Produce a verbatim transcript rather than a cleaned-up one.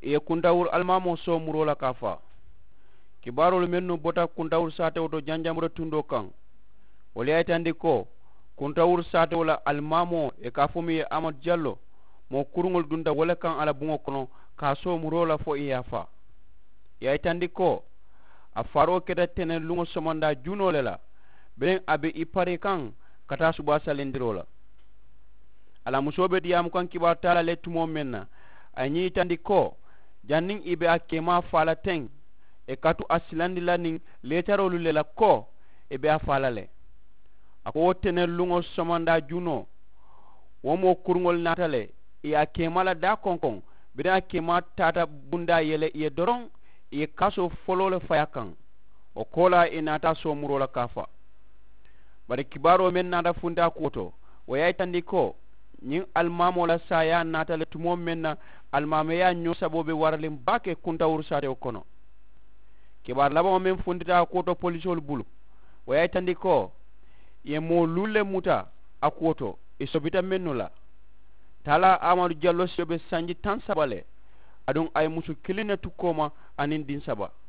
e kuntawur almamo so murola kafa kibarol mennu bota kuntawur sate to janjamro tundo kan wali aytandi ko kuntawur sate wala almamo e kafumi Amad Diallo mo kurungol dunda wala kan ala bungo kono ka so murola fo iyafa yaytandi ko a faro keda tenen lungo somanda junole la ben abe ipare kan kata suba salendirola ala musobe diyam kan kibar tala letumo menna anyi tandi ko janning ibe akema fala teng e katu asilandi laning letarolu lela ko e be afalale ako tenen lungo somanda juno womo kurngol natale e akema da konkon be akema tata bunda yele e doron e kaso folole fayakan o kola e nata so murola kafa bari kibaro men nada funda koto wayaytandi ko nyin almamo la saya natale tumo menna almame ya nyo sabobe warlim bake kuntawur sate o kono kibar labo men fundita koto polisol bulu wayaytandi ko ye mo lulle muta akoto e sobita menula tala Amadou Diallo sobe sanji tan sabale adon ay musu kilina tukoma anin din saba